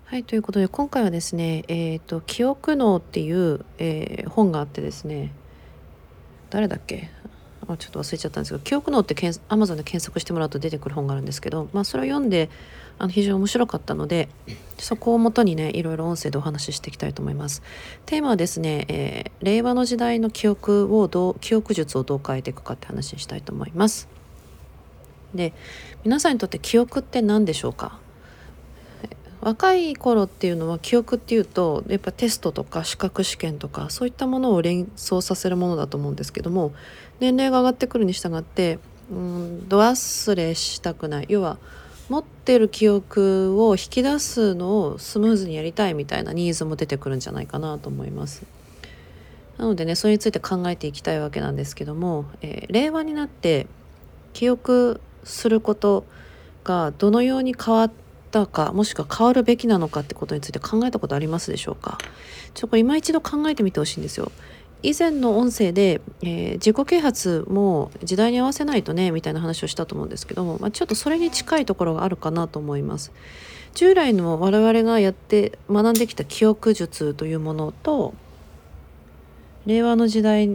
はい、ということで今回はですね、記憶脳っていう、本があってですね、誰だっけ、ちょっと忘れちゃったんですけど、記憶脳ってAmazon で検索してもらうと出てくる本があるんですけど、それを読んで非常に面白かったので、そこをもとにねいろいろ音声でお話ししていきたいと思います。テーマはですね、令和の時代の記憶術をどう変えていくかって話にしたいと思います。で、皆さんにとって記憶って何でしょうか？若い頃っていうのは記憶っていうとやっぱテストとか資格試験とかそういったものを連想させるものだと思うんですけども、年齢が上がってくるに従って度忘れしたくない、要は持ってる記憶を引き出すのをスムーズにやりたいみたいなニーズも出てくるんじゃないかなと思います。なのでね、それについて考えていきたいわけなんですけども、令和になって記憶することがどのように変わったか、もしくは変わるべきなのかってことについて考えたことありますでしょうか？これ今一度考えてみてほしいんですよ。以前の音声で、自己啓発も時代に合わせないとねみたいな話をしたと思うんですけども、ちょっとそれに近いところがあるかなと思います。従来の我々がやって学んできた記憶術というものと令和の時代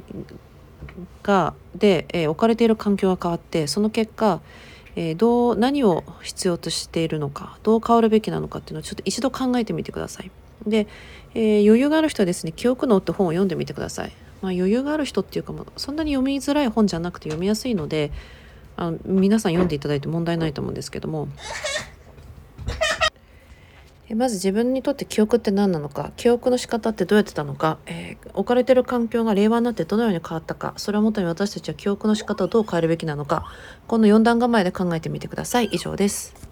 で、置かれている環境が変わって、その結果、何を必要としているのか、どう変わるべきなのかっていうのをちょっと一度考えてみてください。で、余裕がある人はですね、記憶脳って本を読んでみてください。余裕がある人っていうかもそんなに読みづらい本じゃなくて読みやすいので、皆さん読んでいただいて問題ないと思うんですけども、まず自分にとって記憶って何なのか、記憶の仕方ってどうやってたのか、置かれている環境が令和になってどのように変わったか、それをもとに私たちは記憶の仕方をどう変えるべきなのか、この4段構えで考えてみてください。以上です。